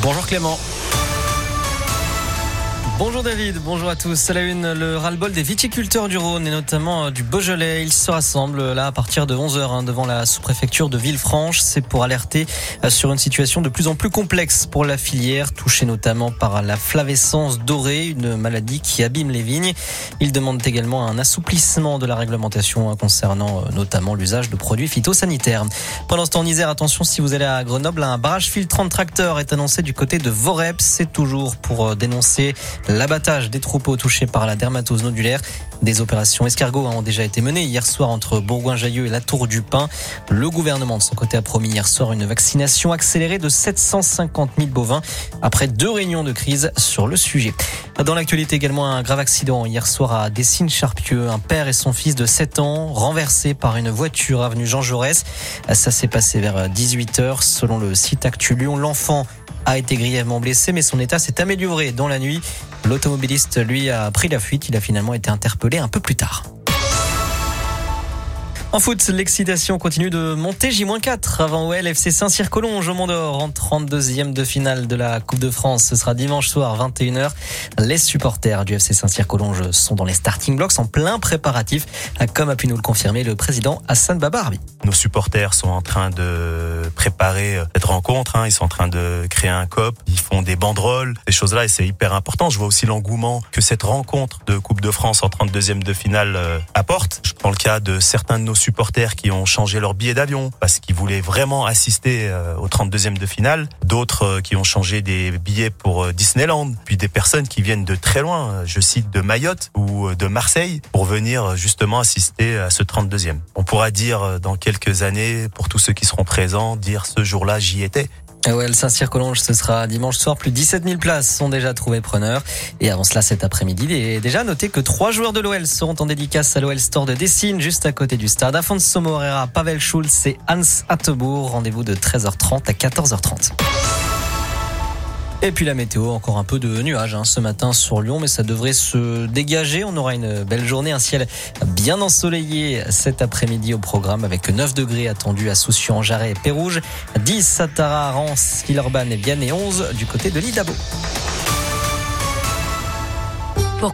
Bonjour Clément. Bonjour David, bonjour à tous. À la une, le ras-le-bol des viticulteurs du Rhône et notamment du Beaujolais. Ils se rassemblent là à partir de 11h devant la sous-préfecture de Villefranche. C'est pour alerter sur une situation de plus en plus complexe pour la filière, touchée notamment par la flavescence dorée, une maladie qui abîme les vignes. Ils demandent également un assouplissement de la réglementation concernant notamment l'usage de produits phytosanitaires. Pendant ce temps en Isère, attention si vous allez à Grenoble, un barrage filtrant de tracteurs est annoncé du côté de Voreppe. C'est toujours pour dénoncer l'abattage des troupeaux touchés par la dermatose nodulaire. Des opérations escargots ont déjà été menées hier soir entre Bourgoin-Jallieu et la Tour du Pin. Le gouvernement de son côté a promis hier soir une vaccination accélérée de 750 000 bovins après 2 réunions de crise sur le sujet. Dans l'actualité également, un grave accident hier soir à Dessines-Charpieu. Un père et son fils de 7 ans renversés par une voiture avenue Jean Jaurès. Ça s'est passé vers 18h selon le site Actu Lyon. L'enfant a été grièvement blessé, mais son état s'est amélioré dans la nuit. L'automobiliste, lui, a pris la fuite. Il a finalement été interpellé un peu plus tard. En foot, l'excitation continue de monter. J-4 avant OL FC Saint-Cyr-Collonges au Mont-d'Or en 32e de finale de la Coupe de France. Ce sera dimanche soir 21h. Les supporters du FC Saint-Cyr-Collonges sont dans les starting blocks en plein préparatif, comme a pu nous le confirmer le président Hassan Babarbi. Nos supporters sont en train de préparer cette rencontre. Ils sont en train de créer un COP. Ils font des banderoles, ces choses-là, et c'est hyper important. Je vois aussi l'engouement que cette rencontre de Coupe de France en 32e de finale apporte. Je prends le cas de certains de nos supporters qui ont changé leur billet d'avion parce qu'ils voulaient vraiment assister au 32e de finale. D'autres qui ont changé des billets pour Disneyland. Puis des personnes qui viennent de très loin, je cite de Mayotte ou de Marseille, pour venir justement assister à ce 32e. On pourra dire dans quelques années, pour tous ceux qui seront présents, dire ce jour-là j'y étais. OL Saint-Cyr-Collonges, ce sera dimanche soir. Plus de 17 000 places sont déjà trouvées preneurs. Et avant cela, cet après-midi, il est déjà noté que 3 joueurs de l'OL seront en dédicace à l'OL Store de Dessines, juste à côté du stade. Afonso Moreira, Pavel Schulz et Hans Hatteboer. Rendez-vous de 13h30 à 14h30. Et puis la météo, encore un peu de nuages ce matin sur Lyon, mais ça devrait se dégager. On aura une belle journée, un ciel bien ensoleillé cet après-midi au programme avec 9 degrés attendus à Soucieux, Jarret et Pérouges, 10 à Tara, Rens, Villeurbanne et Vienne et 11 du côté de l'Idabo.